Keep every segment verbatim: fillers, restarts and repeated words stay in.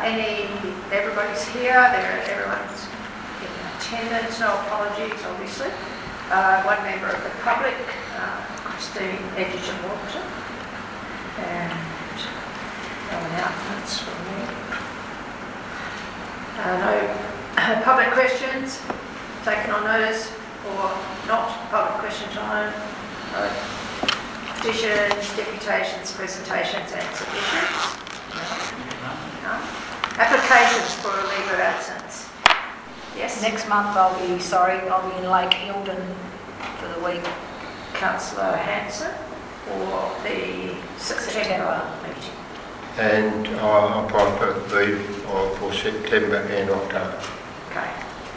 any, everybody's here, there, everyone's in attendance, no apologies obviously. Uh, one member of the public, uh, Christine Edgerton-Walton, and no announcements from me. Uh, no public questions taken on notice, or not public questions on no petitions, deputations, presentations and submissions. No. No. Applications for a leave of absence. Yes. Next month I'll be, sorry, I'll be in Lake Eildon for the week. Councillor Hanson for the September, September meeting. And I'll apply for leave for September and October. Okay.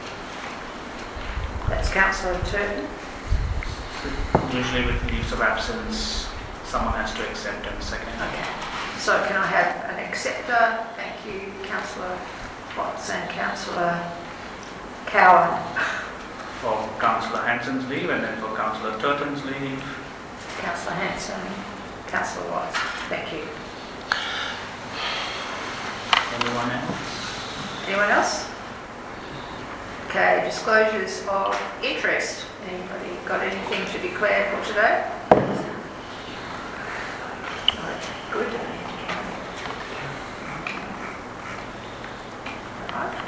That's Councillor Turton. Usually with leaves of absence, someone has to accept and second. Okay. So can I have an acceptor? Thank you, Councillor Watts and Councillor Cowan. For Councillor Hanson's leave and then for Councillor Turton's leave. Councillor Hanson, Councillor Watts. Thank you. Anyone else? Anyone else? Okay, disclosures of interest. Anybody got anything to declare for today? Good. Right.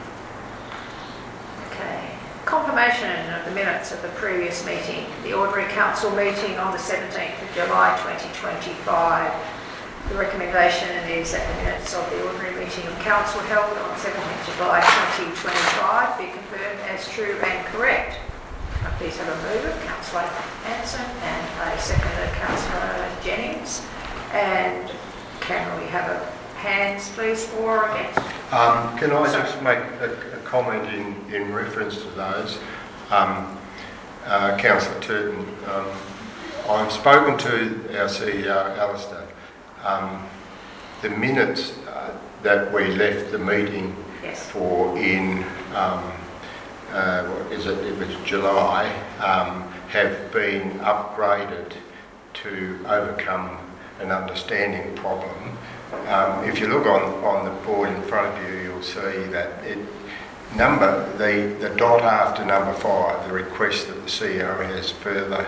Okay. Confirmation of the minutes of the previous meeting, the ordinary council meeting on the seventeenth of July twenty twenty-five. The recommendation is that the minutes of the ordinary meeting of council held on seventeenth of July twenty twenty-five be confirmed as true and correct. Please have a mover, Councillor Hanson, and a seconder, Councillor Jennings. And can we have a hands, please, for or against? Um, can I just make a, a comment in, in reference to those? Um, uh, Councillor Turton, um, I've spoken to our C E O, Alistair. Um, the minutes uh, that we left the meeting yes. for in, um, uh, what is it, it was July, um, have been upgraded to overcome an understanding problem. Um, if you look on, on the board in front of you, you'll see that it number, the, the dot after number five, the request that the C E O has further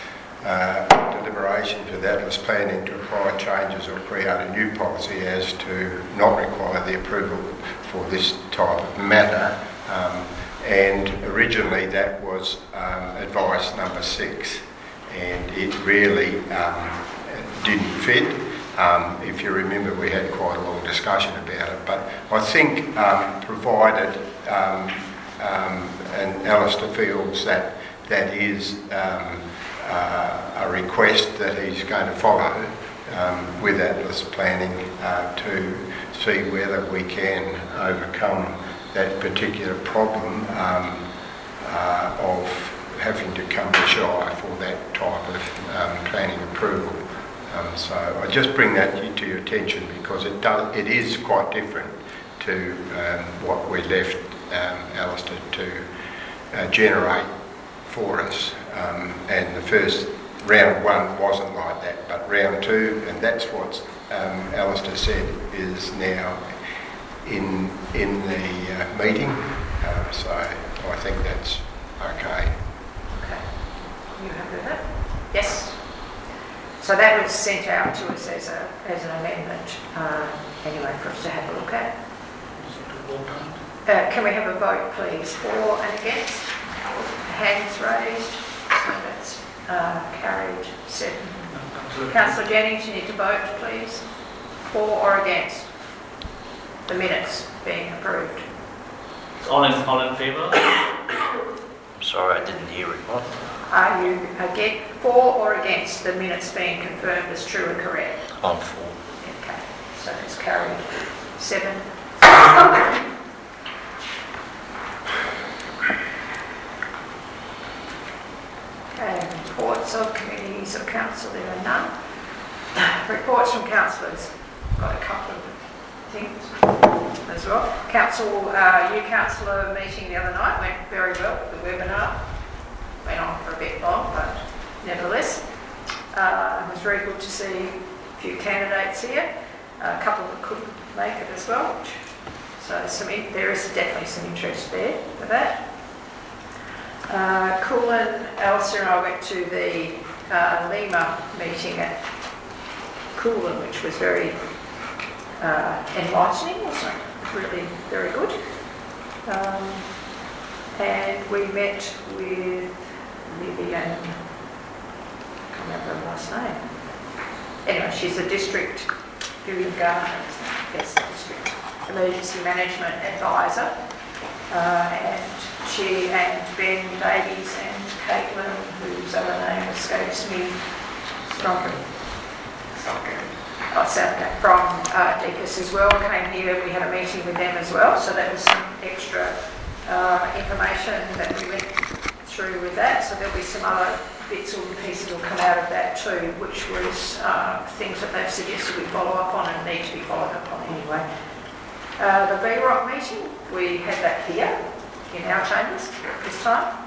Uh, deliberation for that was planning to apply changes or create a new policy as to not require the approval for this type of matter. Um, and originally that was um, advice number six, and it really um, didn't fit. Um, if you remember, we had quite a long discussion about it, but I think um, provided um, um, and Alistair feels that that is um, Uh, a request that he's going to follow um, with Atlas Planning uh, to see whether we can overcome that particular problem um, uh, of having to come to Shire for that type of um, planning approval. Um, so I just bring that to your attention because it does, it is quite different to um, what we left um, Alistair to uh, generate for us. Um, and the first round one wasn't like that, but round two, and that's what um, Alistair said is now in in the uh, meeting. Um, so I think that's okay. Okay, you happy with that? Yes. So that was sent out to us as a as an amendment, uh, anyway, for us to have a look at. Uh, can we have a vote, please, for and against? Hands raised. So that's uh, carried seven. No, Councillor Jennings, you need to vote, please. For or against the minutes being approved. All in, all in favour? I'm sorry, I didn't hear it. What? Are you again for or against the minutes being confirmed as true and correct? I'm for. Okay, so it's carried seven. Okay, reports of committees of council, there are none. Reports from councillors, got a couple of things as well. Council, uh, new councillor meeting the other night went very well. The webinar went on for a bit long, but nevertheless, uh, it was very good to see a few candidates here. a couple that couldn't make it as well. So some in, there is definitely some interest there for that. Uh, Coolin, Alistair and I went to the uh, Lima meeting at Coolin, which was very uh, enlightening, wasn't it? Really very good. Um, and we met with Vivian, I can't remember her last name. Anyway, she's a district, Vivian Garner, yes, district emergency management advisor. Uh, and she and Ben Davies and Caitlin, whose other name escapes me, Stronker, oh, Southgate, from uh, D C S as well, came here. We had a meeting with them as well, so that was some extra uh, information that we went through with that. So there'll be some other bits or pieces will come out of that too, which was uh, things that they've suggested we follow up on and need to be followed up on anyway. Uh, the V ROC meeting, we had that here in our chambers this time.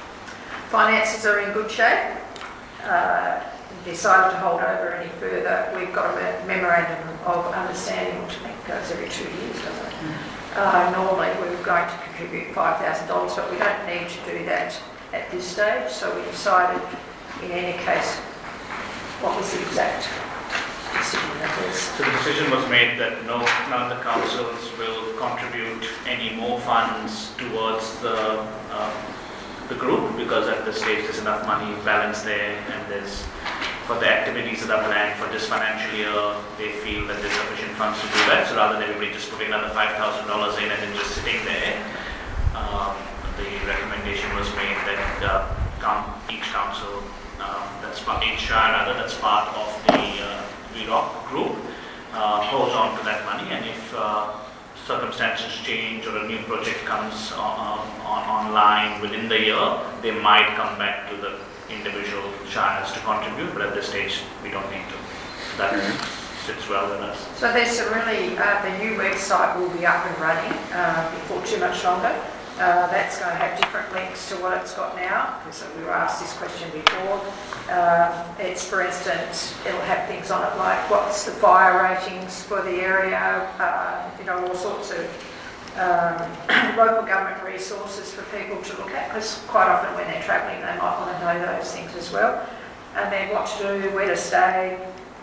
Finances are in good shape. Uh, decided to hold over any further. We've got a memorandum of understanding, which I think goes every two years, doesn't it? Uh, normally we were going to contribute five thousand dollars, but we don't need to do that at this stage, so we decided in any case, what was the exact decision that was? So the decision was made that no, none of the councils will contribute any more funds towards the uh, the group, because at this stage there's enough money balance there, and there's for the activities that are planned for this financial year, they feel that there's sufficient funds to do that. So rather than everybody just putting another five thousand dollars in and then just sitting there, um, the recommendation was made that uh, com- each council, uh, that's part, each shire rather, that's part of the uh, V ROC group, uh, holds on to that money, and if uh, circumstances change or a new project comes on, on, online within the year, they might come back to the individual shires to contribute, but at this stage we don't need to. So that mm-hmm. sits well with us. So there's some really, uh, the new website will be up and running uh, before too much longer. Uh, that's going to have different links to what it's got now, because we were asked this question before. Uh, it's, for instance, it'll have things on it like what's the fire ratings for the area, uh, you know, all sorts of um, local government resources for people to look at, because quite often when they're travelling they might want to know those things as well. And then what to do, where to stay,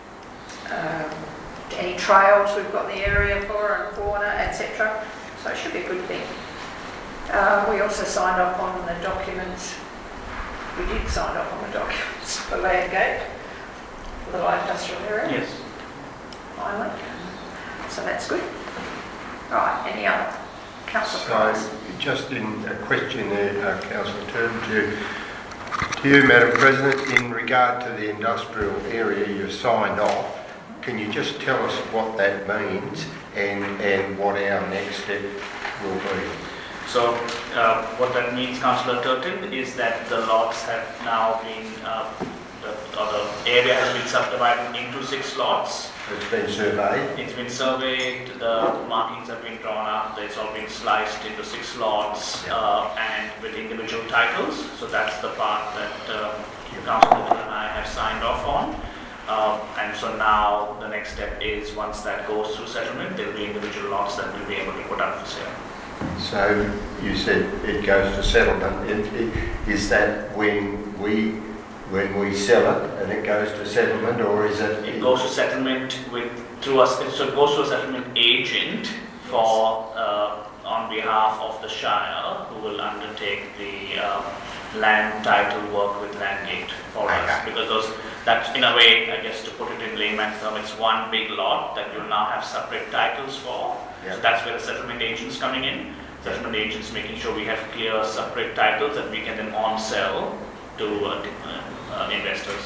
um, any trails we've got in the area, flora and fauna, et cetera. So it should be a good thing. Uh, we also signed off on the documents. We did sign off on the documents for Landgate, for the light industrial area. Yes. Finally. So that's good. Right, any other? Councillor So, Price. just in a question there, uh, Councillor Turton, to, to you, Madam President, in regard to the industrial area you've signed off, can you just tell us what that means and, and what our next step will be? So uh, what that means, Councillor Turton, is that the lots have now been, uh, the, or the area has been subdivided into six lots. It's been surveyed? It's been surveyed, the markings have been drawn up, it's all been sliced into six lots uh, and with individual titles. So that's the part that uh, Councillor Turton and I have signed off on. Uh, and so now the next step is, once that goes through settlement, there will be individual lots that we'll be able to put up for sale. So you said it goes to settlement. It, it, is that when we when we sell it and it goes to settlement, or is it? It goes to settlement with through us. So it goes to a settlement agent for uh, on behalf of the shire, who will undertake the uh, land title work with Landgate for okay. us, because those that's in a way, I guess, to put it in layman's term, it's one big lot that you'll now have separate titles for. Yep. So that's where the settlement agents coming in. Settlement agents making sure we have clear separate titles that we can then on sell to uh, uh, investors.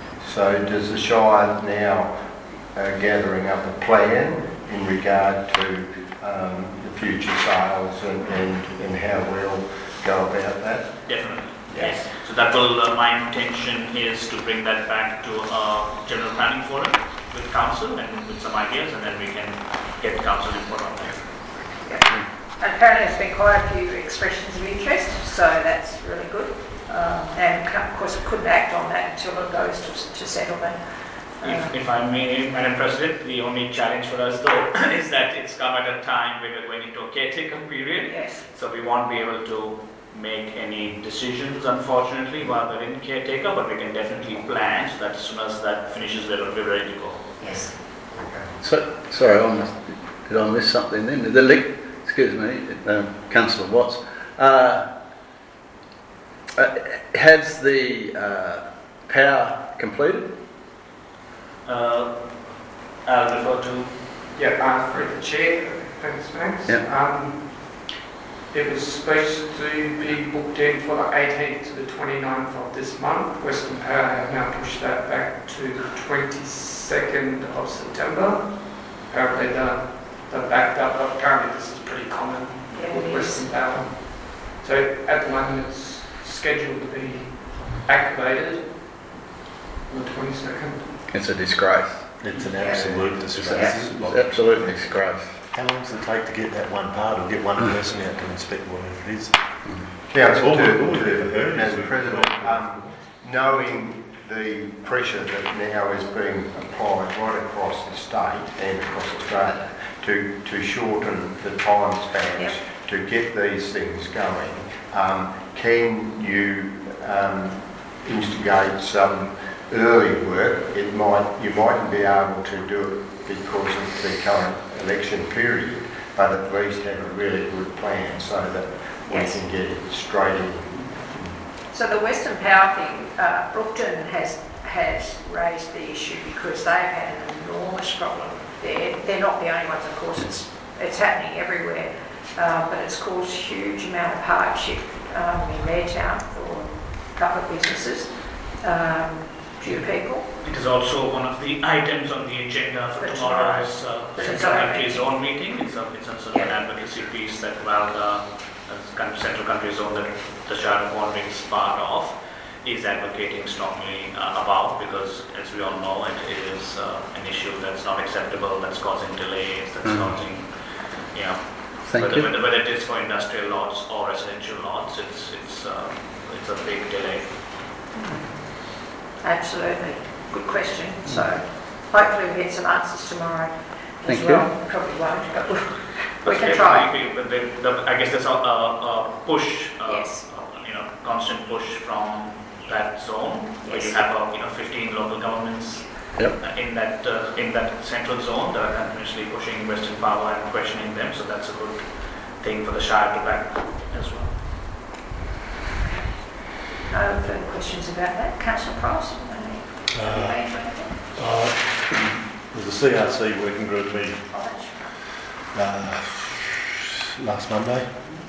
So does the Shire now uh, gathering up a plan in regard to um, the future sales and, and, and how we'll go about that? Definitely. Yes. Yes. So that will, uh, my intention is to bring that back to a general planning forum with council and with some ideas, and then we can get council input on that. Yeah. And apparently there's been quite a few expressions of interest, so that's really good. Um, and of course we couldn't act on that until it goes to, to settlement. If, if I may, Madam President, the only challenge for us though is that it's come at a time where we're going into a caretaker period. Yes. So we won't be able to make any decisions, unfortunately, while we're in caretaker, but we can definitely plan so that as soon as that finishes, we're we're ready to go. Yes. So, sorry, I must, did I miss something then? The link, excuse me, um, Councillor Watts. Uh, uh, has the uh, power completed? Uh, I'll refer to Yeah, uh, through the chair, thanks, thanks. Yeah. Um, it was supposed to be booked in for the eighteenth to the twenty-ninth of this month. Western Power have now pushed that back to the twenty-second of September. Apparently the, the backed up, apparently this is pretty common Yeah, with it Western is. Power. So at the moment it's scheduled to be activated on the twenty-second. It's a disgrace. It's an absolute disgrace. Yeah. It's absolutely disgrace. How long does it take to get that one part or get one person out to inspect whatever it is? Councillor, All we- to- all we've to- ever heard is Madam we- President, um, knowing the pressure that now is being applied right across the state and across Australia to, to shorten the time spans Yep. to get these things going, um, can you um, instigate some early work? It might, you mightn't be able to do it because of the current election period, but at least have a really good plan so that Yes. we can get it straight in. So the Western Power thing, uh, Brookton has has raised the issue because they've had an enormous problem. They're, they're not the only ones, of course, it's, it's happening everywhere, uh, but it's caused a huge amount of hardship um, in their town for a couple of businesses, um, few people. It is also one of the items on the agenda for For tomorrow's uh, For Central tomorrow. Country Zone meeting. It's a, it's a sort of an Yeah. advocacy piece that Valga, uh, Central Country Zone that the Shire of Wandering is part of, is advocating strongly uh, about, because as we all know, it, it is uh, an issue that's not acceptable, that's causing delays, that's Mm. causing, you know, Thank whether, you. whether, whether it is for industrial lots or residential lots, it's, it's, uh, it's a big delay. Absolutely, good question. So hopefully we get some answers tomorrow Thank as you. well. Probably won't, but we But can there try. will be- but there- the- I guess there's a, a, a push, uh, Yes. uh, you know, constant push from that zone, where you Yes. have, uh, you know, fifteen local governments Yep. uh, in that uh, in that central zone that are continuously pushing Western Power and questioning them. So that's a good thing for the Shire to back as well. No further questions about that. Councillor Price? any- Uh, any anything? Uh, There's a C R C working group meeting College? uh, last Monday.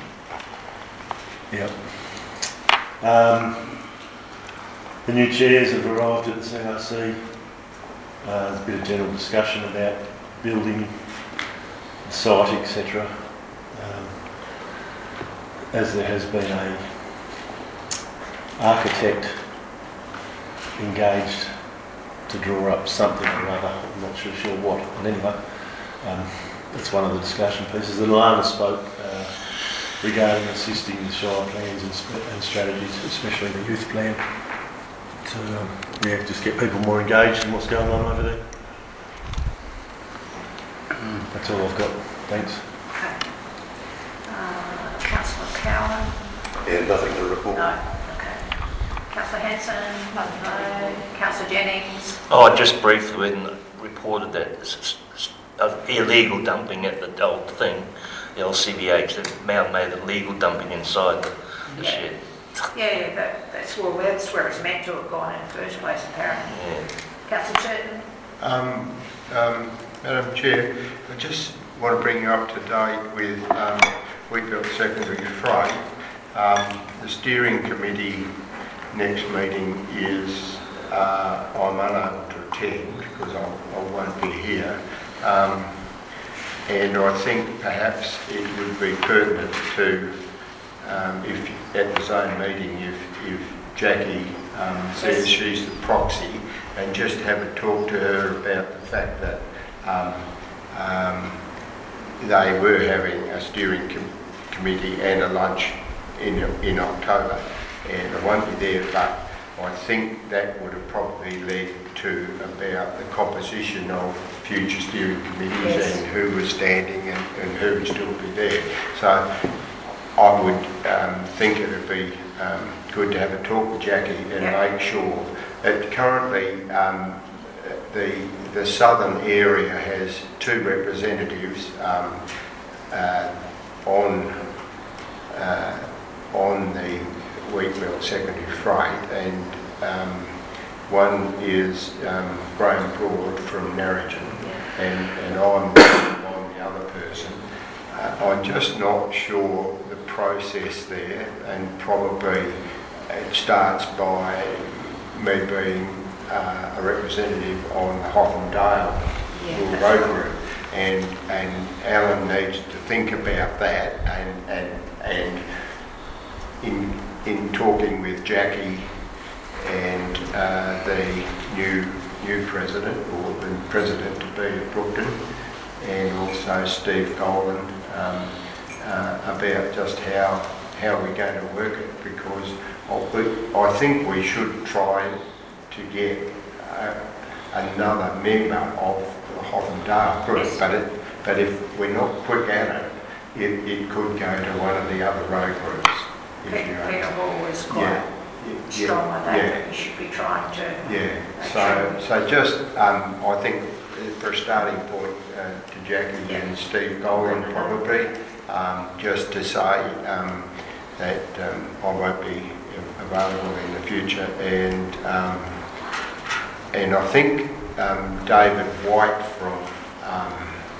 Yep. Um, the new chairs have arrived at the C R C. Uh, there's a bit of general discussion about building, the site, et cetera. Um, as there has been a architect engaged to draw up something or other, I'm not sure, sure what, but anyway, um, that's one of the discussion pieces. And Lana spoke uh, regarding assisting the Shire plans and, sp- and strategies, especially the youth plan, to um, yeah, just get people more engaged in what's going on over there. That's all I've got. Thanks. Okay. Uh, Councillor Cowan? Yeah, nothing to report. No. Okay. Councillor Hanson? No. Councillor Jennings? Oh, I just briefly when reported that s- s- s- uh, illegal dumping at the old thing, the old C B H, that Mount made illegal dumping inside the, the Yeah. shed. Yeah, yeah, that, that's, where, that's where it's meant to have gone in the first place, apparently. Yeah. Councillor Turton? Um, um, Madam Chair, I just want to bring you up to date with um, Wheatbelt Secondary Freight. Um, the steering committee next meeting is, uh, I'm unable to attend because I, I won't be here. Um, and I think perhaps it would be pertinent to, um, if at the zone meeting, if, if Jackie um, says she's the proxy, and just have a talk to her about the fact that um, um, they were having a steering com- committee and a lunch in in October, and I won't be there, but I think that would have probably led to about the composition of future steering committees Yes. and who was standing and, and who would still be there. So I would um, think it would be um, good to have a talk with Jackie and Yep. make sure that currently um, the the southern area has two representatives um, uh, on uh, on the Wheatbelt secondary freight, and um, one is um, Graham Broad from Narrogin, and, and I'm, I'm the other person. Uh, I'm just not sure the process there, and probably it starts by me being uh, a representative on the Hotham Dale Yeah, Road Group, and and Alan needs to think about that, and and and in in talking with Jackie and uh, the new new president, or the president to be at Brookton, and also Steve Golan, um, uh, about just how how we're going to work it, because I, I think we should try to get uh, another member of the Hotham Dale group, Yes. but it, but if we're not quick at it, it, it could go to one of the other road groups. If Peter, you know. Peter Hall is quite Yeah, yeah, strong on that, yeah. that you should be trying to. Yeah, make so, sure. so just, um, I think uh, for a starting point uh, to Jackie Yeah. and Steve Golan probably, um, just to say um, that um, I won't be available in the future, and um, and I think um, David White from um,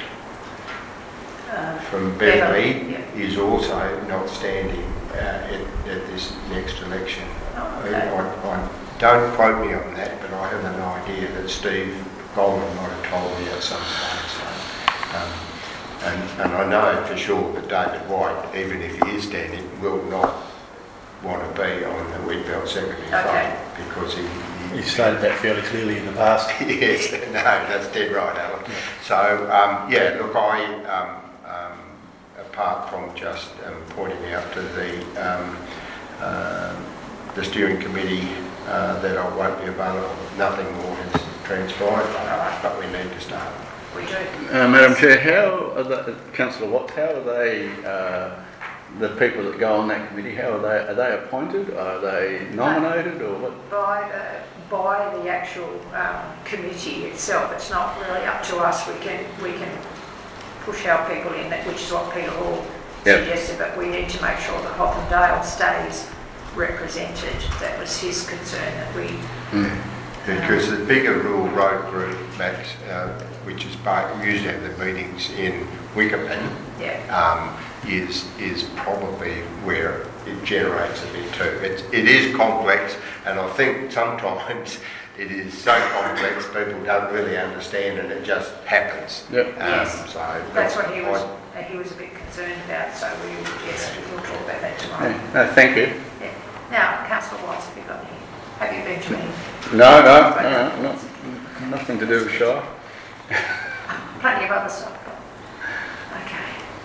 Uh, from Beverley yeah. is also not standing uh, at, at this next election. Oh, I, okay. I, I don't quote me on that, but I have an idea that Steve Golan might have told me at some point. So, um, and, and I know for sure that David White, even if he is standing, will not want to be on the Wheatbelt secondary Okay. fight, because he, You stated that fairly clearly in the past. yes, no, that's dead right, Alan. So, um, yeah, look, I, um, um, apart from just um, pointing out to the um, uh, the steering committee uh, that I won't be available, nothing more has transpired, but, but we need to start. We do. Uh, Madam Chair, how are the, Councillor Watts, how are they, uh, the people that go on that committee, how are they, are they appointed, are they nominated, or what? By the, by the actual um, committee itself, it's not really up to us. We can we can push our people in, that, which is what Peter Hall Yep. suggested, but we need to make sure that Hotham Dale stays represented. That was his concern, that we... Mm. Because the bigger rural road group, Max, uh, which is part, we usually have the meetings in Wickerman, Yeah. um, is is probably where it generates a bit too. It's, it is complex, and I think sometimes it is so complex people don't really understand, and it just happens. Yep. Um, Yes. So That's what he was, I- uh, he was a bit concerned about, so we, yes, we will talk about that tomorrow. Yeah, no, thank you. Yeah. Now, Councillor Watts, have you got any, have you been to any? No, no, no, no, not, nothing to do with Shire. Plenty of other stuff. Okay.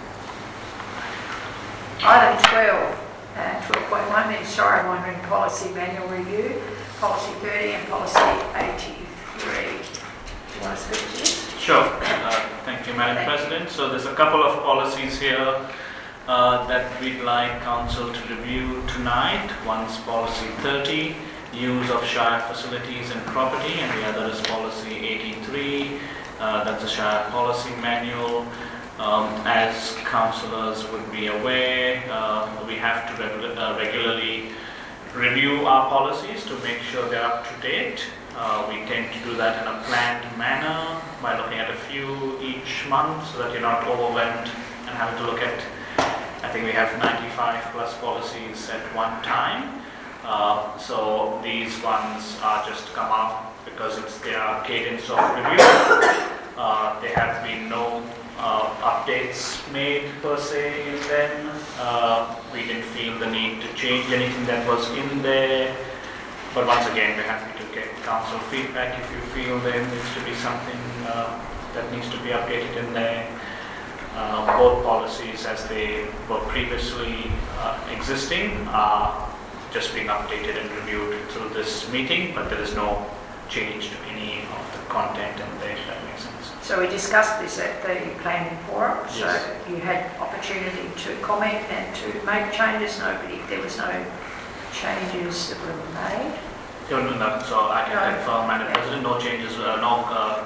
Item twelve, uh, twelve point one is Shire Wandering Policy Manual Review, Policy thirty and Policy eighty-three. Do you want to speak to this? Sure. Uh, Thank you, Madam Thank you. President. So there's a couple of policies here uh, that we'd like Council to review tonight. One's Policy thirty, Use of Shire Facilities and Property, and the other is Policy eighty-three, uh, that's a Shire Policy Manual. Um, as councillors would be aware, uh, we have to regu- uh, regularly review our policies to make sure they're up to date. Uh, we tend to do that in a planned manner by looking at a few each month so that you're not overwhelmed and having to look at, I think we have ninety-five plus policies at one time. Uh, so these ones are just come up because it's their cadence of review. Uh, there have been no uh, updates made per se in them. Uh, we didn't feel the need to change anything that was in there. But once again, we're happy to get council feedback if you feel there needs to be something uh, that needs to be updated in there. Uh, both policies, as they were previously uh, existing, are just being updated and reviewed through this meeting, but there is no change to any of the content in there, if that makes sense. So we discussed this at the planning forum, so Yes. you had opportunity to comment and to make changes. Nobody, there was no changes that were made. No, no, no, so I can No. confirm, Madam Yeah. President, no changes, uh, no, uh,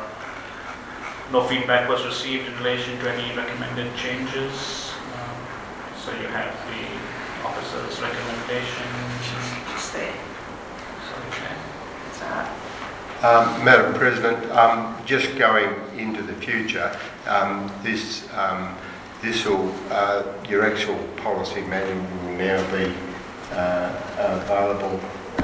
no feedback was received in relation to any recommended changes. Um, So you have the officer's recommendation. Just there. So, okay. So, Um, Madam President, um, just going into the future, um, this um, this will uh, your actual policy manual will now be uh, available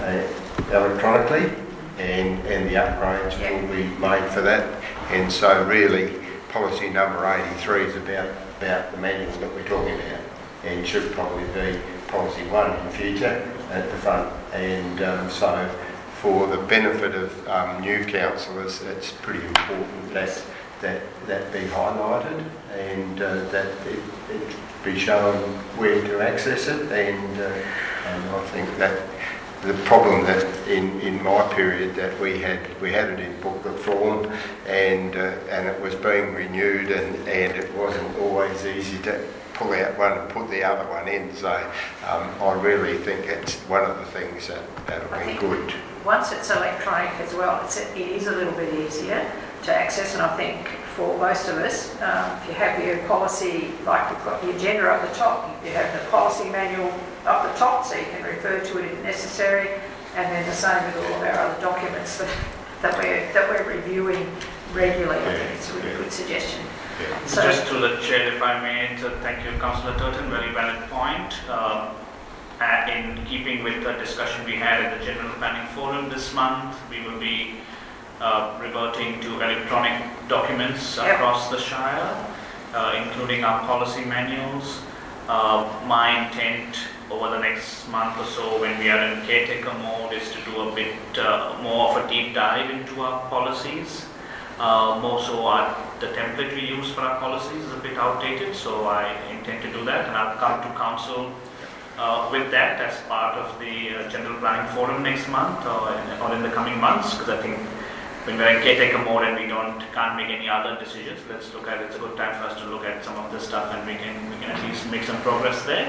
uh, electronically, and and the upgrades Yeah. will be made for that. And so, really, policy number eighty-three is about about the manual that we're talking about, and should probably be policy one in future at the front. And um, so. For the benefit of um, new councillors, it's pretty important that that that be highlighted and uh, that it, it be shown where to access it. And uh, and I think that the problem that in, in my period that we had we had it in booklet form, and uh, and it was being renewed, and, and it wasn't always easy to pull out one and put the other one in. So um, I really think it's one of the things that that'll I be think good. once it's electronic as well, it's a, it is a little bit easier to access, and I think for most of us, um, if you have your policy, like you've got the agenda up the top, you have the policy manual up the top, so you can refer to it if necessary, and then the same with all of our other documents that, that we're that we're reviewing regularly. I think it's a really good suggestion. Yeah. So, Just to the chair, if I may, to thank you, Councillor Turton, very valid point. Uh, uh, in keeping with the discussion we had at the General Planning Forum this month, we will be uh, reverting to electronic documents Yep. across the Shire, uh, including our policy manuals. Uh, my intent over the next month or so, when we are in caretaker mode, is to do a bit uh, more of a deep dive into our policies. Uh, more so our, the template we use for our policies is a bit outdated, so I intend to do that, and I'll come to council uh, with that as part of the uh, General Planning Forum next month or in, or in the coming months, because I think when we're in caretaker mode and we don't can't make any other decisions, let's look at it's a good time for us to look at some of this stuff, and we can we can at least make some progress there.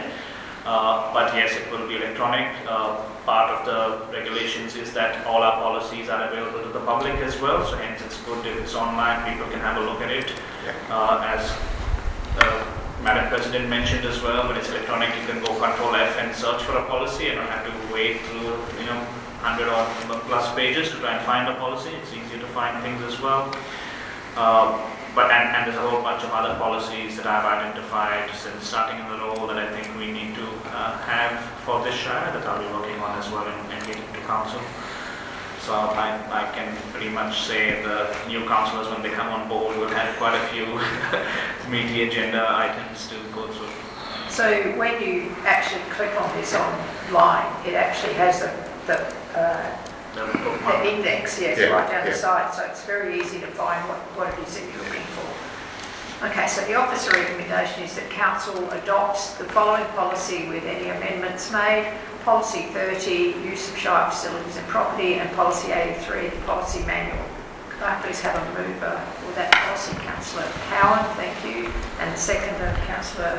Uh, but yes, it will be electronic. Uh, part of the regulations is that all our policies are available to the public as well, so hence it's good if it's online, people can have a look at it. Yeah. Uh, as uh, Madam President mentioned as well, when it's electronic, you can go Control F and search for a policy and don't have to wait through, you know, one hundred or plus pages to try and find a policy. It's easier to find things as well. Uh, But and, and there's a whole bunch of other policies that I've identified since starting in the role that I think we need to uh, have for this Shire that I'll be working on as well and, and getting to council. So I, I can pretty much say the new councillors, when they come on board, will have quite a few meaty agenda items to go through. so when you actually click on this online, it actually has the, the uh, The The bookmark. index, yes, Yeah, right down the yeah. side, so it's very easy to find what, what it is that you're looking for. Okay, so the officer recommendation is that council adopts the following policy with any amendments made. Policy thirty, use of Shire facilities and property, and policy eighty-three, the policy manual. Could I please have a mover for that policy, Councillor Cowan, thank you, and the seconder, Councillor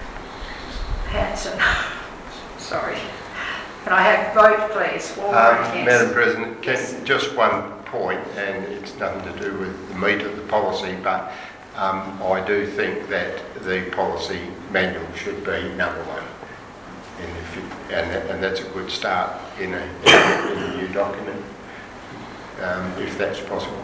Hanson. Sorry. Can I have vote, please, for or Um, against? Madam President, can, Yes. just one point, and it's nothing to do with the meat of the policy, but um, I do think that the policy manual should be number one, and, if it, and, that, and that's a good start in a, in a new document, um, if that's possible.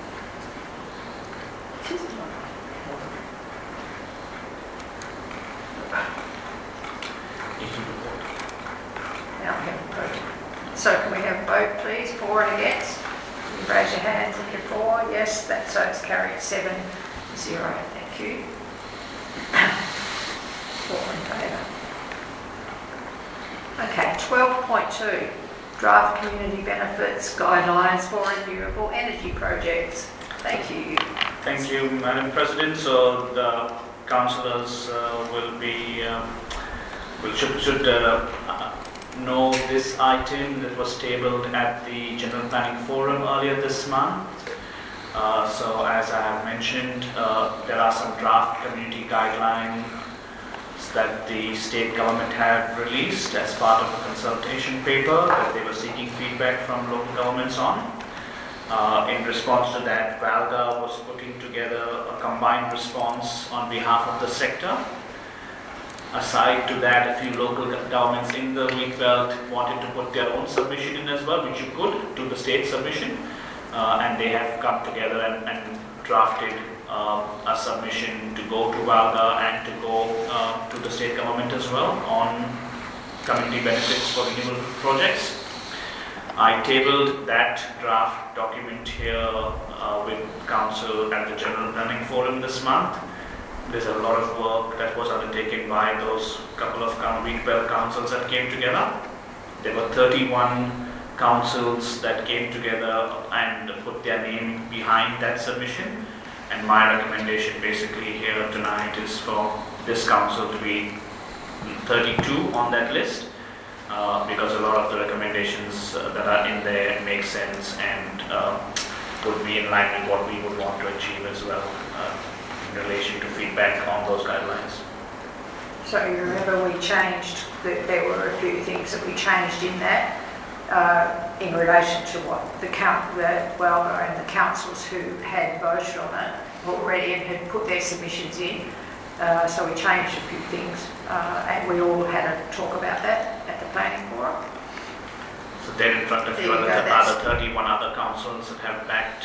Now we have a vote. So can we have a vote, please, for and against? You raise your hands if you're for. Yes, that, so it's carried seven zero. Thank you. Four in favour. Okay, twelve point two, draft community benefits guidelines for renewable energy projects. Thank you. Thank you, Madam President. So the councillors uh, will be, um, will should, should uh, uh, know this item that was tabled at the General Planning Forum earlier this month. Uh, so as I have mentioned, uh, there are some draft community guidelines that the state government have released as part of a consultation paper that they were seeking feedback from local governments on. Uh, in response to that, Valga was putting together a combined response on behalf of the sector. Aside to that, a few local governments in the wheat belt wanted to put their own submission in as well, which you could, to the state submission. Uh, and they have come together and, and drafted uh, a submission to go to Valga and to go uh, to the state government as well on community benefits for renewable projects. I tabled that draft document here uh, with Council at the General Planning Forum this month. There's a lot of work that was undertaken by those couple of wheat belt councils that came together. There were thirty-one councils that came together and put their name behind that submission. And my recommendation basically here tonight is for this council to be thirty-two on that list. Uh, because a lot of the recommendations uh, that are in there make sense and uh, would be in line with what we would want to achieve as well uh, in relation to feedback on those guidelines. So you remember we changed, that there were a few things that we changed in that uh, in relation to what the count, the Valga and the councils who had voted on it already and had put their submissions in. Uh, so we changed a few things uh, and we all had a talk about that at the planning forum. So then in front of you, you are go, the other thirty-one other councils that have backed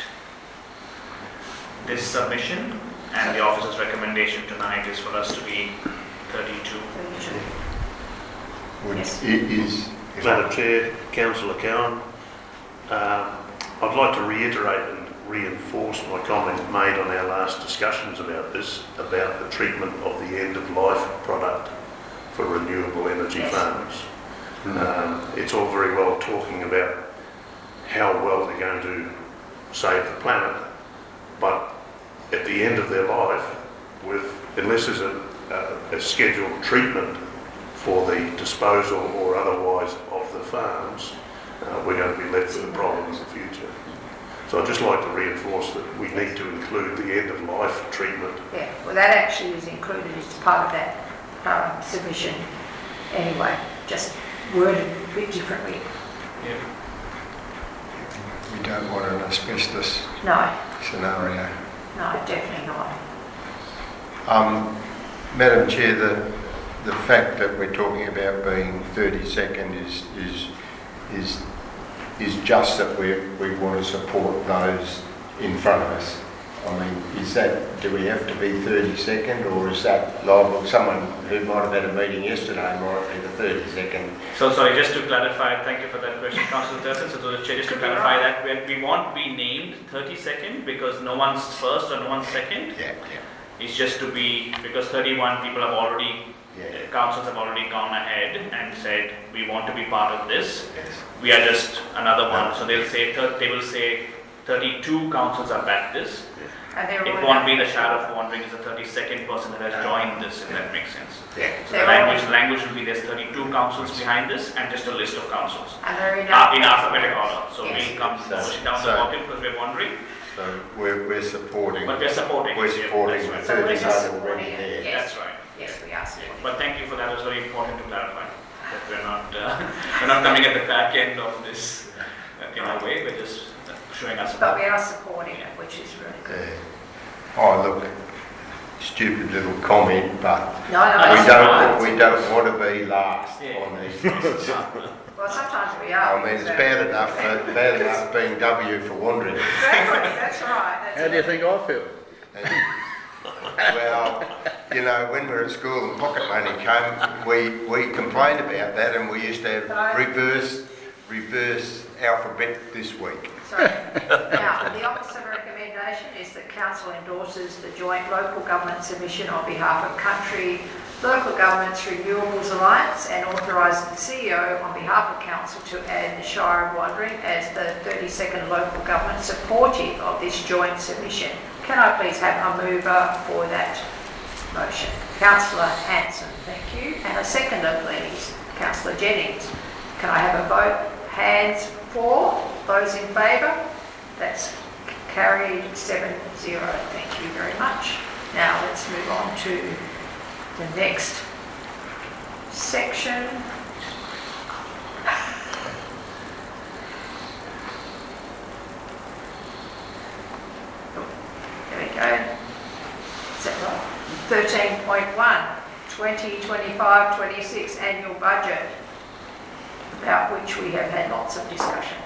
this submission, and the officer's recommendation tonight is for us to be thirty-two. thirty-two. Would, Yes. it is, Madam Chair, Councillor Cowan, uh, I'd like to reiterate and reinforce my comment made on our last discussions about this, about the treatment of the end-of-life product for renewable energy Yes. farms. Um, it's all very well talking about how well they're going to save the planet, but at the end of their life, with unless there's a, a, a scheduled treatment for the disposal or otherwise of the farms, uh, we're going to be left with a problem in the future. So I'd just like to reinforce that we need to include the end-of-life treatment. Yeah, well that actually is included as part of that um, submission anyway, just worded a bit differently. Yeah. we don't want an asbestos No, scenario. no, definitely not. Um, Madam Chair, the the fact that we're talking about being thirty-second is is is is just that we we want to support those in front of us. I mean, is that, do we have to be thirty-second, or is that liable? Someone who might have had a meeting yesterday might be the thirty-second. So sorry, just to clarify, thank you for that question, Councillor Thurston. So to the Chair, just to clarify that we, we won't be named thirty-second because no one's first or no one's second. Yeah, yeah. It's just to be, because thirty-one people have already, Yeah. uh, councils have already gone ahead and said, we want to be part of this. Yes. We are just another one. So they'll say, thir- they will say thirty-two councils have backed this. And they're It all won't be the shadow of wondering is the thirty-second person that has No. joined this, if that makes sense. Yeah. So the They're language, all- language will be there's thirty-two councils behind this and just a list of councils. And they're in, Uh, in alphabetical order. So Yes. we'll come So- push it down the so- bottom because we're wondering, So we're we're supporting. but we're supporting. We're it, yeah, supporting that's the right. So we're thirty-nine just already supporting it, there. yes. That's right. yes, we are supporting. But thank you for that. It was very important to clarify that we're not uh, we're not coming at the back end of this uh, in a way. We're just showing us. But we are supporting it, which is really good. Yeah. Oh, look, stupid little comment, but No, no, we that's don't right. we don't want to be last Yeah. on these things. Well, sometimes we are. I mean, it's so- bad enough for, bad enough being W for wandering. Exactly, that's right. That's How do you think I feel? And, well, you know, when we were at school and pocket money came, we, we complained about that, and we used to have reverse reverse alphabet this week. Sorry. Now, the opposite recommendation is that Council endorses the joint local government submission on behalf of Country Local Governments Renewables Alliance and authorises the C E O on behalf of Council to add the Shire of Wandering as the thirty-second local government supportive of this joint submission. Can I please have a mover for that motion? Councillor Hanson, thank you. And a seconder, please. Councillor Jennings. Can I have a vote? Hands for, those in favour? That's carried seven zero. Thank you very much. Now let's move on to the next section. There we go. Is that right? thirteen point one, twenty twenty-five twenty-six annual budget, about which we have had lots of discussion.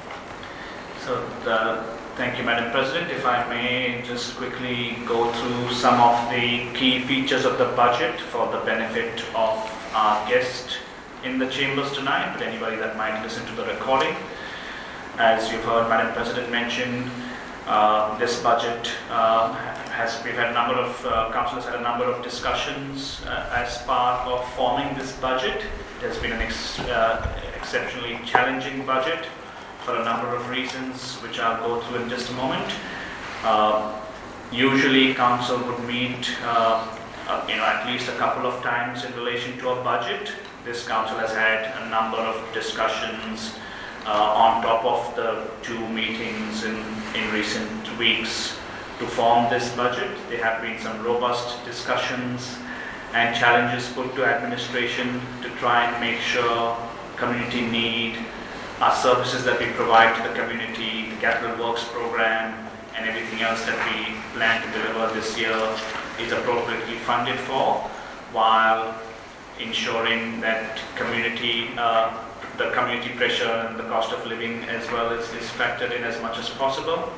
So, the, thank you, Madam President. If I may just quickly go through some of the key features of the budget for the benefit of our guest in the chambers tonight, but anybody that might listen to the recording. As you've heard Madam President mention, uh, this budget uh, has, we've had a number of, uh, councillors had a number of discussions uh, as part of forming this budget. It has been an ex, uh, exceptionally challenging budget for a number of reasons, which I'll go through in just a moment. Uh, usually council would meet uh, uh, you know, at least a couple of times in relation to a budget. This council has had a number of discussions uh, on top of the two meetings in, in recent weeks to form this budget. There have been some robust discussions and challenges put to administration to try and make sure community need, our services that we provide to the community, the Capital Works program, and everything else that we plan to deliver this year is appropriately funded for, while ensuring that community, uh, the community pressure and the cost of living as well is, is factored in as much as possible.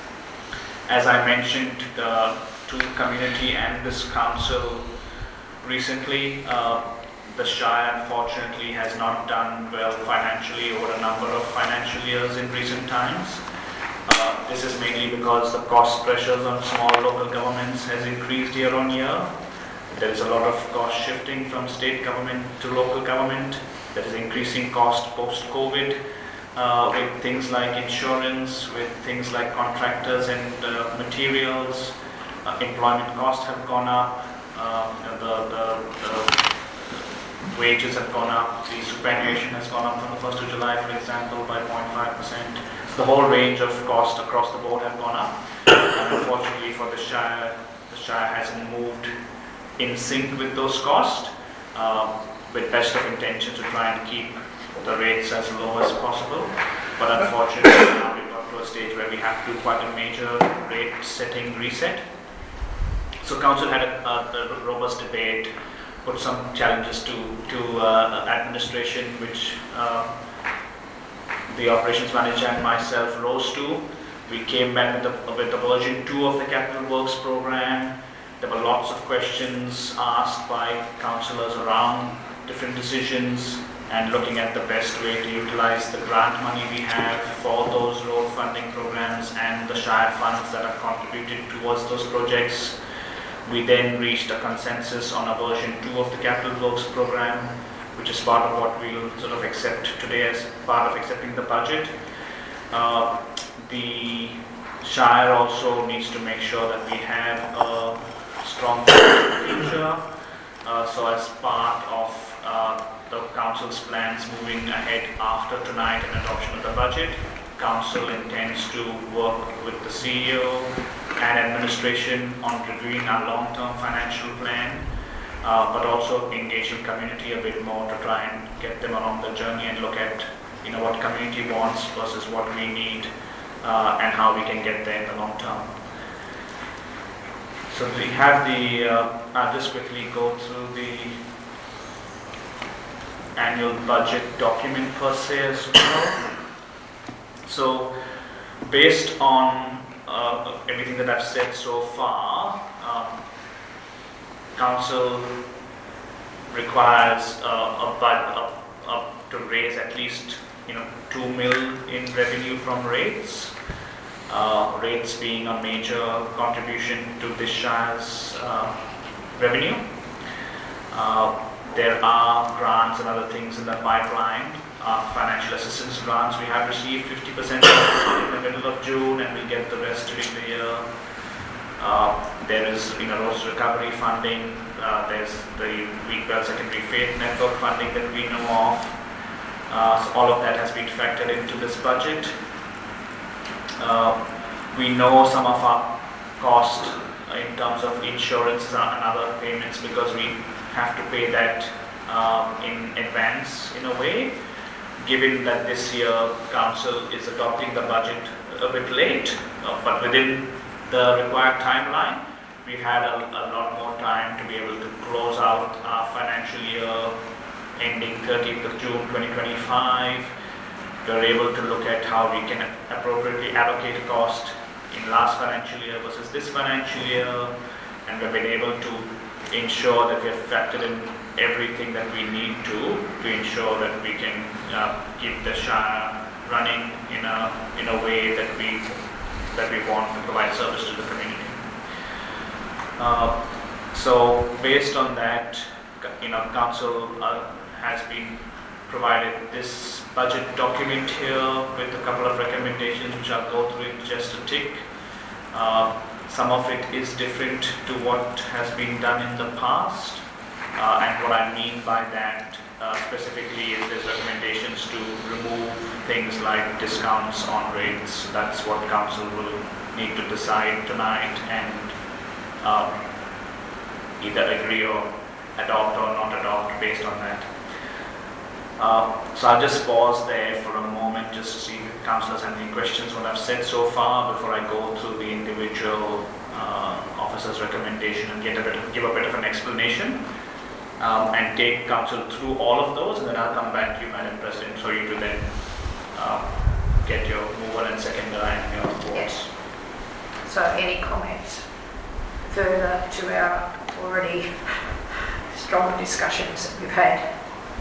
As I mentioned uh, to community and this council recently, uh, the Shire unfortunately has not done well financially over a number of financial years in recent times. Uh, this is mainly because the cost pressures on small local governments has increased year on year. There is a lot of cost shifting from state government to local government. There is increasing cost post-COVID uh, with things like insurance, with things like contractors and uh, materials. Uh, employment costs have gone up. Uh, the, the, the wages have gone up. The superannuation has gone up from the first of July, for example, by zero point five percent. The whole range of costs across the board have gone up. And unfortunately for the Shire, the Shire hasn't moved in sync with those costs, uh, with best of intentions to try and keep the rates as low as possible. But unfortunately now we've got to a stage where we have to do quite a major rate setting reset. So council had a, a, a robust debate, put some challenges to, to uh, administration, which uh, the operations manager and myself rose to. We came back with the, with the version two of the Capital Works program. There were lots of questions asked by councillors around different decisions and looking at the best way to utilize the grant money we have for those road funding programs and the Shire funds that are contributed towards those projects. We then reached a consensus on a version two of the Capital Works program, which is part of what we'll sort of accept today as part of accepting the budget. Uh, the Shire also needs to make sure that we have a strong future. Uh, so as part of uh, the Council's plans moving ahead after tonight and adoption of the budget, Council intends to work with the C E O and administration on reviewing our long-term financial plan, uh, but also engaging community a bit more to try and get them along the journey and look at, you know, what community wants versus what we need, uh, and how we can get there in the long term. So we have the, uh, I'll just quickly go through the annual budget document per se as well. So based on uh, everything that I've said so far, um, Council requires uh, a budget uh, uh, to raise at least, you know, two mil in revenue from rates. Uh, rates being a major contribution to this Shire's uh, revenue. Uh, there are grants and other things in the pipeline. Uh, financial assistance grants, we have received fifty percent in the middle of June, and we'll get the rest during the year. Uh, there is, you know, roads recovery funding. Uh, there's the Weak Belt Secondary Faith Network funding that we know of. Uh, so all of that has been factored into this budget. Uh, we know some of our costs in terms of insurances and other payments because we have to pay that uh, in advance in a way. Given that this year council is adopting the budget a bit late, uh, but within the required timeline, we've had a, a lot more time to be able to close out our financial year ending thirtieth of June twenty twenty-five. We're able to look at how we can appropriately allocate a cost in last financial year versus this financial year, and we've been able to ensure that we have factored in everything that we need to to ensure that we can uh, keep the Shire running in a in a way that we that we want to provide service to the community. Uh, so based on that, you know, council uh, has been provided this budget document here with a couple of recommendations which I'll go through it just a tick. Uh, some of it is different to what has been done in the past, uh, and what I mean by that uh, specifically is there's recommendations to remove things like discounts on rates. That's what council will need to decide tonight and uh, either agree or adopt or not adopt based on that. Uh, so I'll just pause there for a moment just to see if councillors have any questions on what I've said so far before I go through the individual uh, officers' recommendation and get a bit of, give a bit of an explanation um, and take council through all of those, and then I'll come back to you, Madam President, for you to then uh, get your mover and seconder and your votes. Yes. So any comments further to our already strong discussions that we've had?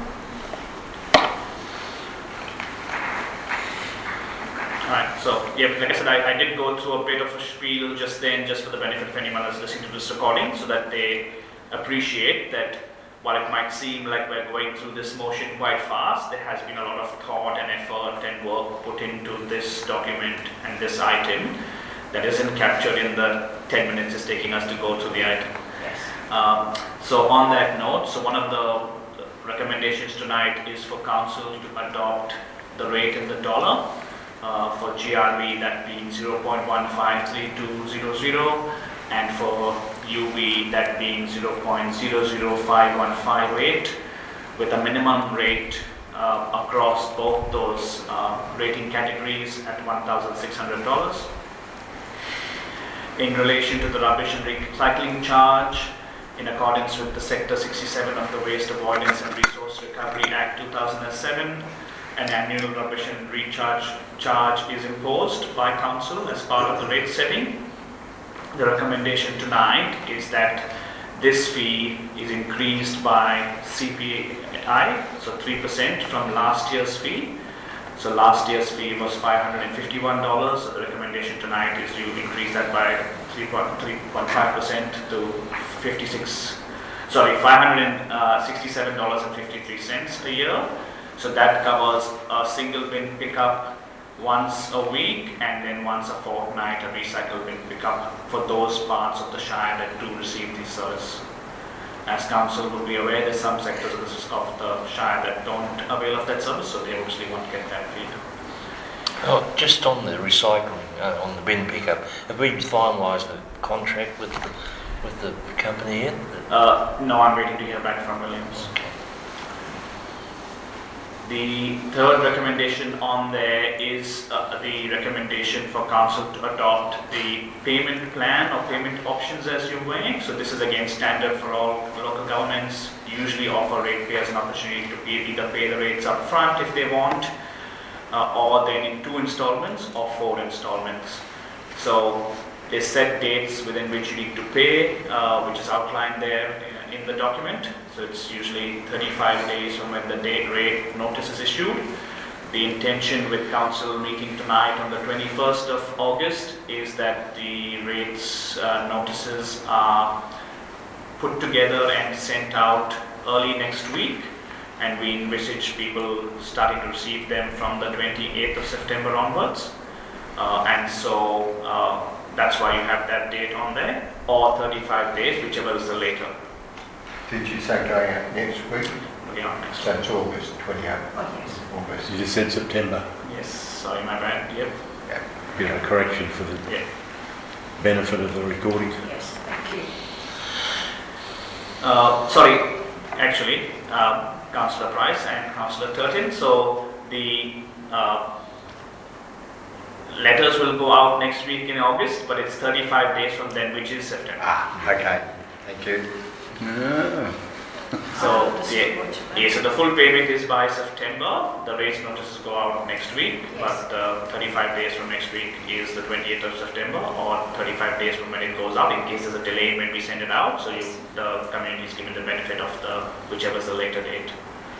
Alright, so yeah, like I said, I, I did go through a bit of a spiel just then, just for the benefit of anyone who's listening to this recording, so that they appreciate that while it might seem like we're going through this motion quite fast, there has been a lot of thought and effort and work put into this document and this item that isn't captured in the ten minutes it's taking us to go through the item. Yes. Um, so on that note, so one of the recommendations tonight is for council to adopt the rate in the dollar. Uh, for G R V, that being zero point one five three two zero zero, and for U V, that being zero point zero zero five one five eight, with a minimum rate uh, across both those uh, rating categories at one thousand six hundred dollars. In relation to the rubbish and recycling charge, in accordance with the Sector sixty-seven of the Waste Avoidance and Resource Recovery Act two thousand seven, an annual rubbish and recharge charge is imposed by council as part of the rate setting. The recommendation tonight is that this fee is increased by C P I, so three percent from last year's fee. So last year's fee was five hundred fifty-one dollars, so the recommendation tonight is you increase that by three point five percent to fifty-six, sorry, five hundred sixty-seven dollars and fifty-three cents a year. So that covers a single bin pickup once a week and then once a fortnight a recycle bin pickup for those parts of the Shire that do receive this service. As council will be aware, there's some sectors of the Shire that don't avail of that service, so they obviously won't get that fee. Oh, just on the recycling, uh, on the bin pickup, have we finalised a contract with the, with the company yet? Uh, no, I'm waiting to hear back from Williams. Okay. The third recommendation on there is uh, the recommendation for council to adopt the payment plan or payment options as you weigh. So this is again standard for all local governments. Usually offer ratepayers an opportunity to pay, either pay the rates up front if they want, uh, or then in two installments or four installments. So they set dates within which you need to pay, uh, which is outlined there in, in the document. So it's usually thirty-five days from when the date rate notice is issued. The intention with council meeting tonight on the twenty-first of August is that the rates uh, notices are put together and sent out early next week, and we envisage people starting to receive them from the twenty-eighth of September onwards. Uh, and so uh, that's why you have that date on there, or thirty-five days, whichever is the later. Did you say going out next week? pay out next So week. it's August, twenty-eighth Oh, yes. August. You just said September. Yes, sorry, my bad. Yep. You know, correction for the Yeah. benefit of the recording. Yes, thank you. Uh, sorry, actually, uh, Councillor Price and Councillor Turton. So the uh, letters will go out next week in August, but it's thirty-five days from then, which is September. Ah, okay. Thank you. Yeah. So I understood the, what you meant. yeah, so the full payment is by September. The rates notices go out next week, Yes. but uh, thirty-five days from next week is the twenty-eighth of September, or thirty-five days from when it goes out, in case there's a delay when we send it out. So you, the community is given the benefit of the whichever is the later date.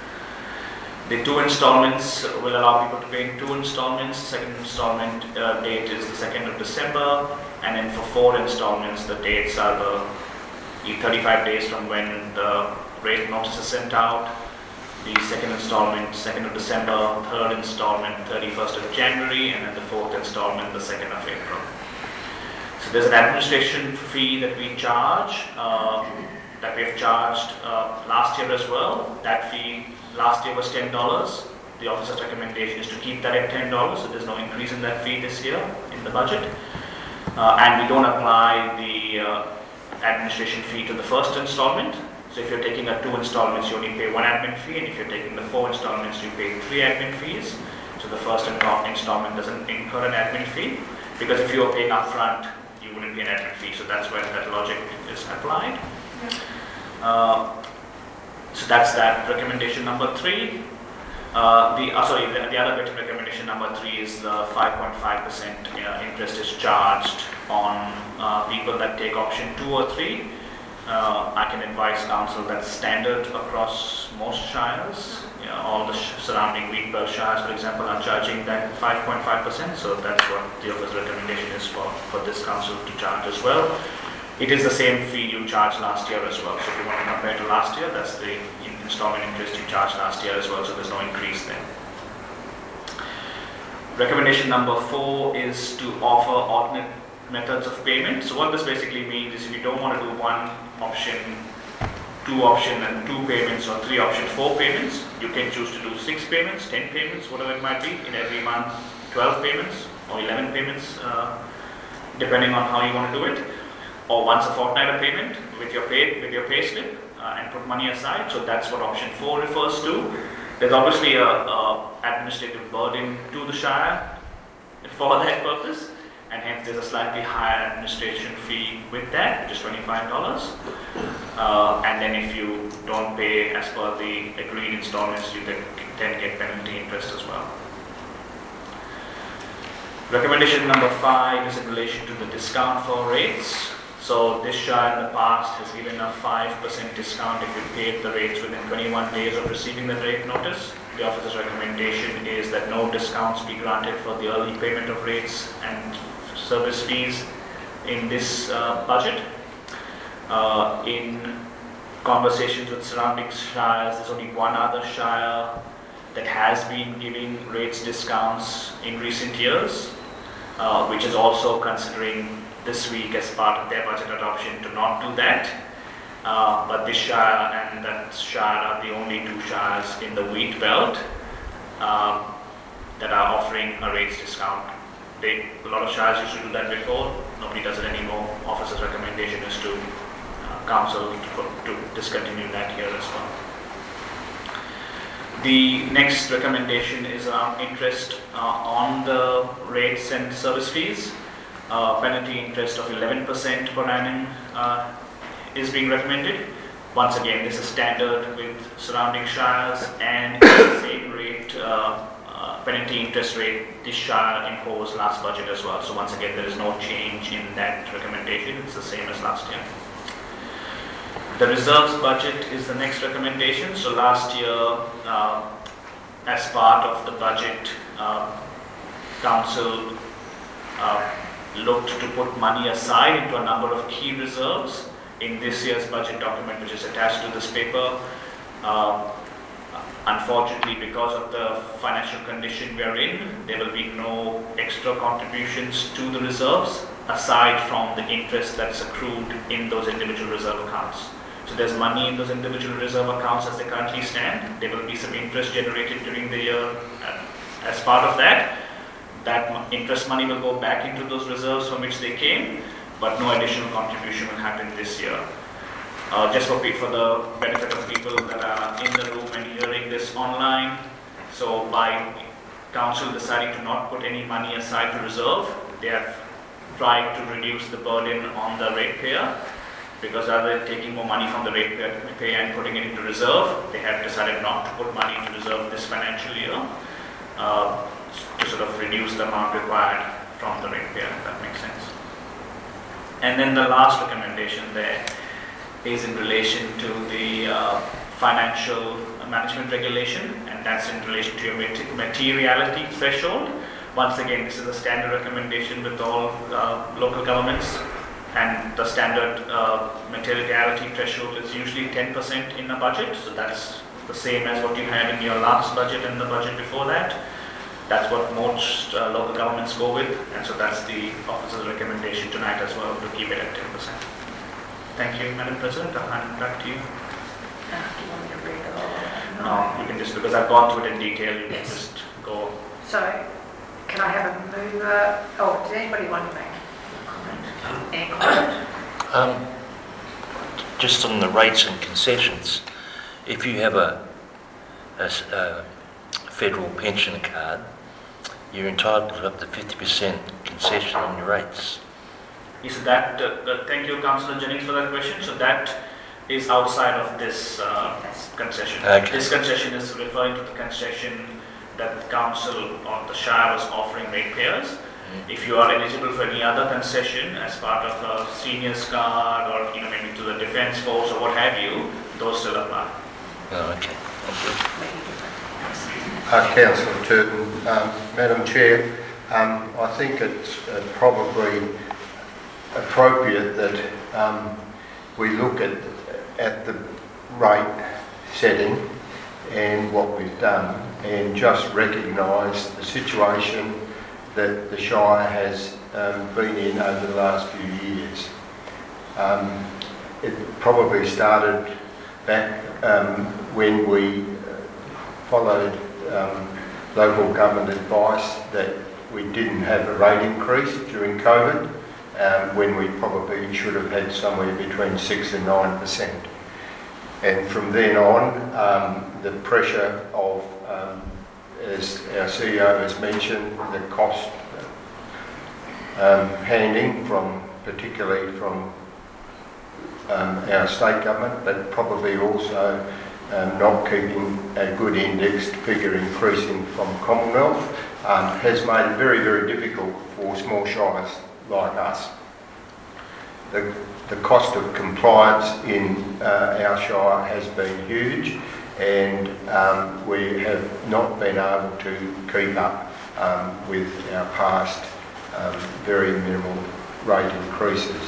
The two installments will allow people to pay in two installments. Second installment uh, date is the second of December, and then for four installments, the dates are the thirty-five days from when the rate notice is sent out. The second installment, second of December, third installment, thirty-first of January, and then the fourth installment, the second of April. So there's an administration fee that we charge, uh, that we have charged uh, last year as well. That fee last year was ten dollars. The officer's recommendation is to keep that at ten dollars, so there's no increase in that fee this year in the budget. Uh, and we don't apply the uh, administration fee to the first installment. So if you're taking a two installments, you only pay one admin fee, and if you're taking the four installments, you pay three admin fees. So the first installment doesn't incur an admin fee, because if you're paying upfront, you wouldn't pay an admin fee. So that's where that logic is applied. Uh, so that's that. Recommendation number three. Uh, the uh, sorry, the, the other bit of recommendation number three is the five point five percent uh, interest is charged on uh, people that take option two or three. Uh, I can advise council that's standard across most shires. You know, all the sh surrounding wheat belt shires, for example, are charging that five point five percent. So that's what the officer's recommendation is for, for this council to charge as well. It is the same fee you charged last year as well. So if you want to compare to last year, that's the installment interest you charged last year as well. So there's no increase there. Recommendation number four is to offer alternate methods of payment. So what this basically means is if you don't want to do one option, two option and two payments, or three option, four payments, you can choose to do six payments, ten payments, whatever it might be, in every month, twelve payments or eleven payments, uh, depending on how you want to do it, or once a fortnight a payment with your pay with your pay slip uh, and put money aside. So that's what option four refers to. There's obviously a, a administrative burden to the shire for that purpose, and hence there's a slightly higher administration fee with that, which is twenty-five dollars. Uh, and then if you don't pay as per the agreed installments, you then, then get penalty interest as well. Recommendation number five is in relation to the discount for rates. So this shire in the past has given a five percent discount if you paid the rates within twenty-one days of receiving the rate notice. The officer's recommendation is that no discounts be granted for the early payment of rates and service fees in this uh, budget. Uh, in conversations with surrounding shires, there's only one other shire that has been giving rates discounts in recent years, uh, which is also considering this week as part of their budget adoption to not do that. Uh, but this shire and that shire are the only two shires in the wheat belt uh, that are offering a rates discount. They, a lot of shires used to do that before, nobody does it anymore. Officer's recommendation is to uh, council to, to discontinue that here as well. The next recommendation is around interest uh, on the rates and service fees. Uh, penalty interest of eleven percent per annum uh, is being recommended. Once again, this is standard with surrounding shires, and the same rate, uh, uh, penalty interest rate, this shire imposed last budget as well. So once again, there is no change in that recommendation. It's the same as last year. The reserves budget is the next recommendation. So last year, uh, as part of the budget, uh, council uh, looked to put money aside into a number of key reserves. In this year's budget document, which is attached to this paper, uh, unfortunately, because of the financial condition we are in, there will be no extra contributions to the reserves aside from the interest that's accrued in those individual reserve accounts. So there's money in those individual reserve accounts as they currently stand. There will be some interest generated during the year uh, as part of that. That mo- interest money will go back into those reserves from which they came, but no additional contribution will happen this year. Uh, just for, pe- for the benefit of people that are in the room and hearing this online, so by council deciding to not put any money aside to reserve, they have tried to reduce the burden on the ratepayer, because rather than taking more money from the ratepayer and putting it into reserve, they have decided not to put money into reserve this financial year uh, to sort of reduce the amount required from the ratepayer, if that makes sense. And then the last recommendation there is in relation to the uh, financial management regulation, and that's in relation to your materiality threshold. Once again, this is a standard recommendation with all uh, local governments, and the standard uh, materiality threshold is usually ten percent in a budget, so that's the same as what you had in your last budget and the budget before that. That's what most uh, local governments go with, and so that's the officer's recommendation tonight as well, to keep it at ten percent. Thank you, Madam President. I'll hand it back to you. Uh, do you want me to read it all? No, you can just, because I've gone through it in detail, you can just go. So, can I have a mover? Oh, does anybody want to make a comment? Any comment? Um, just on the rates and concessions, if you have a, a s- a federal pension card, you're entitled to up to fifty percent concession on your rates. Is that, uh, uh, thank you, Councillor Jennings, for that question. So that is outside of this uh, concession. Okay. This concession is referring to the concession that the council or the Shire was offering ratepayers. Mm. If you are eligible for any other concession as part of a seniors card, or you know maybe to the defence force or what have you, those still apply. Oh, okay. Thank you. Uh, Councillor Turton, um, Madam Chair, um, I think it's uh, probably appropriate that um, we look at at the rate setting and what we've done, and just recognise the situation that the Shire has um, been in over the last few years. Um, it probably started back um, when we followed um, local government advice that we didn't have a rate increase during COVID, um, when we probably should have had somewhere between six and nine percent. And from then on, um, the pressure of, um, as our C E O has mentioned, the cost um, handing from, particularly from um, our state government, but probably also um, not keeping a good indexed figure increasing from Commonwealth, um, has made it very, very difficult for small shires like us. The, the cost of compliance in uh, our shire has been huge, and um, we have not been able to keep up um, with our past um, very minimal rate increases.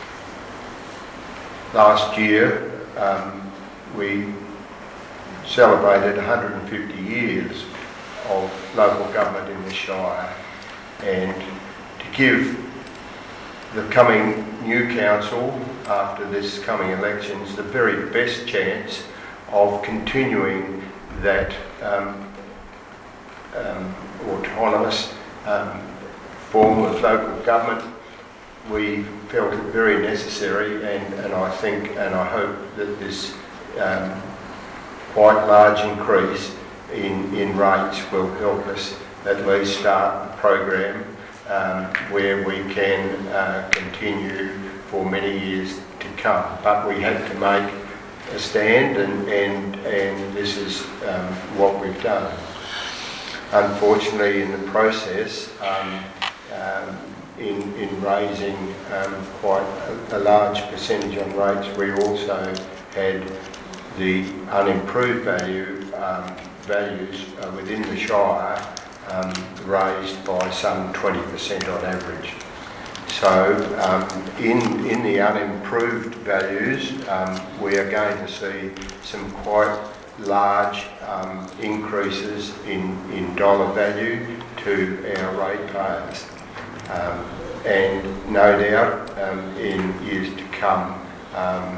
Last year um, we celebrated one hundred fifty years of local government in the Shire, and to give the coming new council after this coming elections the very best chance of continuing that um, um, autonomous um, form of local government, we felt it very necessary, and, and I think and I hope that this um, quite large increase in, in rates will help us at least start the program um, where we can uh, continue for many years to come. But we have to make a stand, and, and, and this is um, what we've done. Unfortunately, in the process, um, um, in, in raising um, quite a, a large percentage on rates, we also had the unimproved value um, values uh, within the Shire um, raised by some twenty percent on average. So um, in, in the unimproved values, um, we are going to see some quite large um, increases in, in dollar value to our ratepayers. Um, and no doubt um, in years to come, um,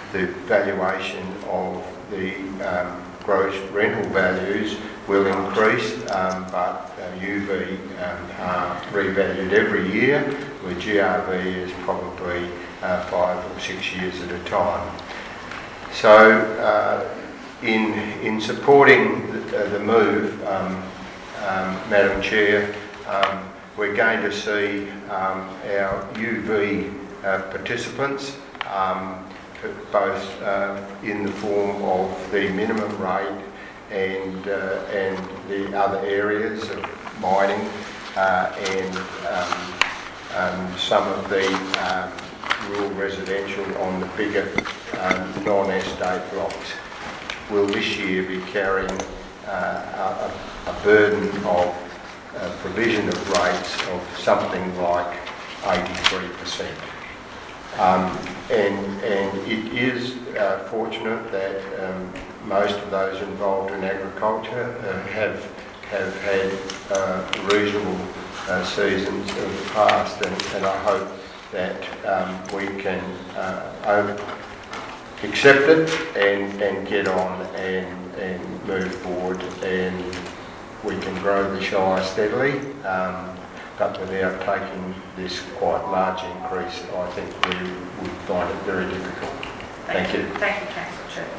the valuation of the um, gross rental values will increase, um, but uh, U V um, are revalued every year, where G R V is probably uh, five or six years at a time. So, uh, in in supporting the, uh, the move, um, um, Madam Chair, um, we're going to see um, our U V uh, participants, um, both uh, in the form of the minimum rate and uh, and the other areas of mining uh, and um, um, some of the um, rural residential on the bigger um, non-estate blocks will this year be carrying uh, a, a burden of uh, provision of rates of something like eighty-three percent. Um, and, and it is uh, fortunate that um, most of those involved in agriculture uh, have have had uh, reasonable uh, seasons in the past, and, and I hope that um, we can uh, over accept it and, and get on and, and move forward, and we can grow the Shire steadily. Um, But without taking this quite large increase, I think we would find it very difficult. Thank, Thank you. Thank you, Councillor Church.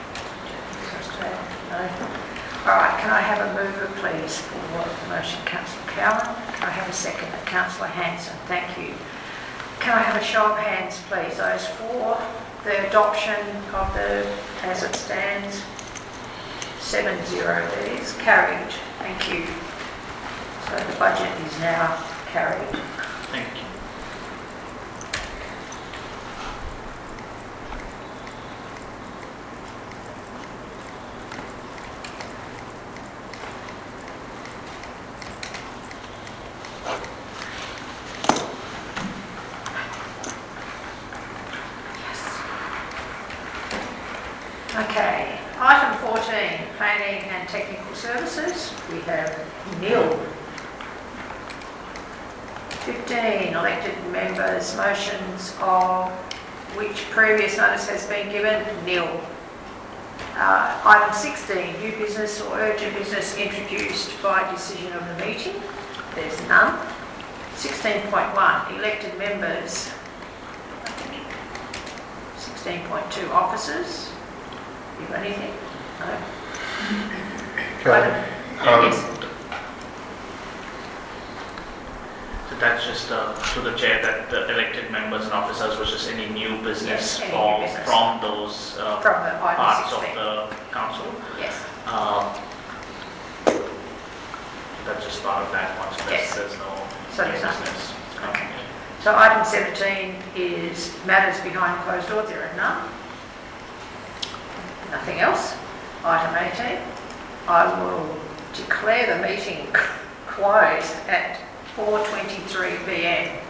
No. All right, can I have a mover, please, for the motion? Councillor Cowan. Can I have a second? Councillor Hanson. Thank you. Can I have a show of hands, please? Those for the adoption of the, as it stands, seven zero. That is carried. Thank you. So the budget is now carried. Thank you. Okay, item fourteen, planning and technical services. We have nil. fifteen, elected members, motions of which previous notice has been given, nil. Uh, item sixteen, new business or urgent business introduced by decision of the meeting, there's none. sixteen point one, elected members. sixteen point two, officers. You got anything? No? Okay. Um, Yes. So that's just uh, to the chair that the elected members and officers was just any new business Yes, any new from, business. from those uh, From the item parts of sixteen. the council. Yes. Uh, that's just part of that one, so Yes. there's, there's no So new there's nothing. business. Okay. So item seventeen is matters behind closed doors. There are none. Nothing else. Item eighteen, I will declare the meeting closed at four twenty-three p m